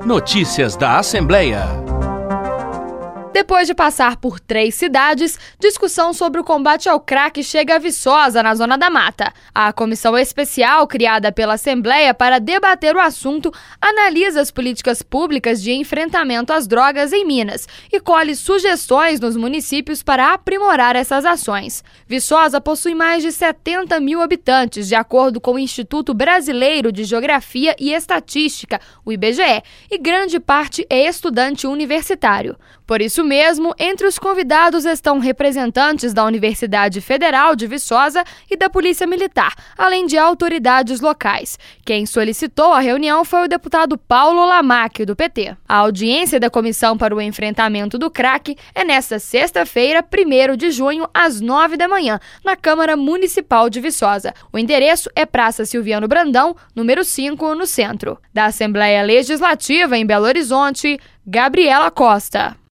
Notícias da Assembleia. Depois de passar por 3 cidades, discussão sobre o combate ao crack chega a Viçosa, na Zona da Mata. A comissão especial, criada pela Assembleia para debater o assunto, analisa as políticas públicas de enfrentamento às drogas em Minas e colhe sugestões nos municípios para aprimorar essas ações. Viçosa possui mais de 70 mil habitantes, de acordo com o Instituto Brasileiro de Geografia e Estatística, o IBGE, e grande parte é estudante universitário. Por isso mesmo, entre os convidados estão representantes da Universidade Federal de Viçosa e da Polícia Militar, além de autoridades locais. Quem solicitou a reunião foi o deputado Paulo Lamaque, do PT. A audiência da Comissão para o Enfrentamento do Crack é nesta sexta-feira, 1º de junho, às 9 da manhã, na Câmara Municipal de Viçosa. O endereço é Praça Silviano Brandão, número 5, no centro. Da Assembleia Legislativa em Belo Horizonte, Gabriela Costa.